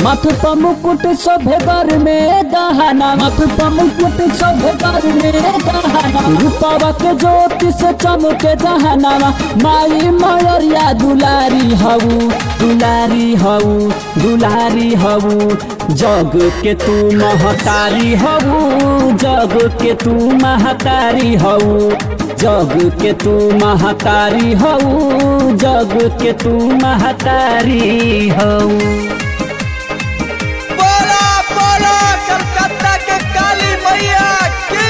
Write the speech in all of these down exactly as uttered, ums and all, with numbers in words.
माथ पर मुकुट सभे बर में दहाना, माथ पर मुकुट सभे बर में दहाना, रूपवा के ज्योति से चमके जहानावा। माई मयरिया दुलारी हऊ, दुलारी हऊ, दुलारी हऊ, जग के तू महतारी हऊ, जग के तू महतारी हऊ, जग के तू महतारी हऊ, जग के तू महतारी हऊ। बोला बोला कलकत्ता के काली मैया की।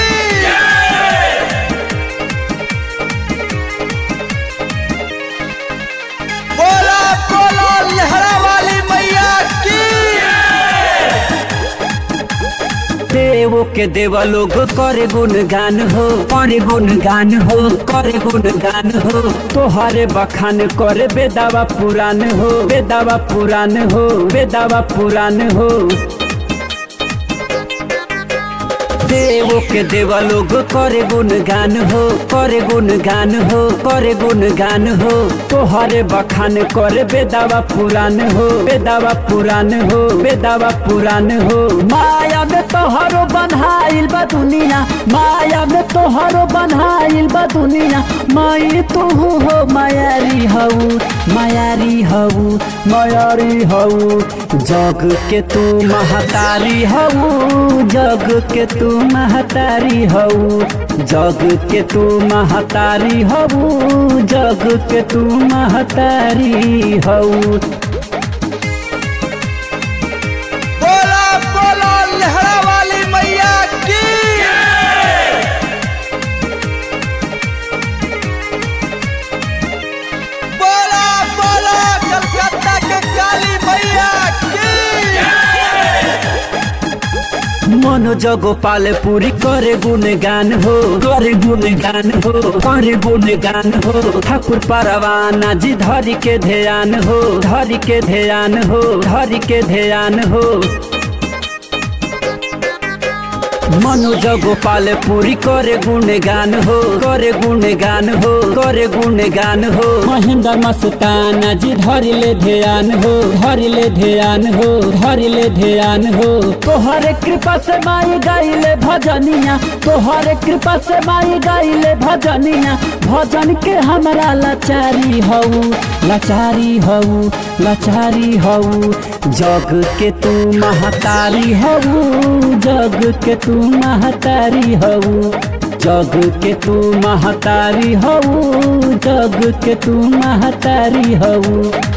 बोला बोला लहरा वाली मैया की। देवो के देवा लोग करे गुणगान हो, करे गुणगान हो, करे गुणगान हो, तोहरे बखान करे बेदावा पुराण हो, बेदावा पुराण हो, बेदावा पुराण हो। देवो के देवा लोग करे गुणगान हो, करे गुणगान हो, करे गुणगान हो, तोहरे बखान करे बेदावा पुराण हो, बेदावा पुराण हो, बेदावा पुराण हो। माया में तोहरो बन्हाइल बा दुनिया, माया में तोहरो बन्हाइल बा दुनिया। माई तू हो मायारी हऊ, मायारी हऊ, मायारी हऊ, जग के तू महतारी हऊ, जग के तू महतारी हऊ, जग के तू महतारी हऊ, जग के तू महतारी हऊ। बोला बोला लहरा वाली मैया की। बोला बोला कलकत्ता के काली मैया की। मनोज गोपाल पुरी करे गुणगान हो, करे गुणगान हो, करे गुणगान हो, ठाकुर परवाना जी धरी के ध्यान हो, धरी के ध्यान हो, धरी के ध्यान हो। मनोज गोपाल पुरी करे गुणगान हो, करे गुणगान हो, करे गुणगान हो, महेंद्र मस्ताना जी धरी ले ध्यान हो, धरी ले ध्यान हो, धरी ले ध्यान हो। तोहरे कृपा से माई गाइले भजनिया, तोहरे कृपा से माई गाइले भजनिया। भजन के हमरा लाचारी हऊ, लाचारी हऊ, लाचारी हऊ, जग के तू महतारी हऊ, जग के तू महतारी हऊ, जग के तू महतारी हऊ, जग के तू महतारी हऊ।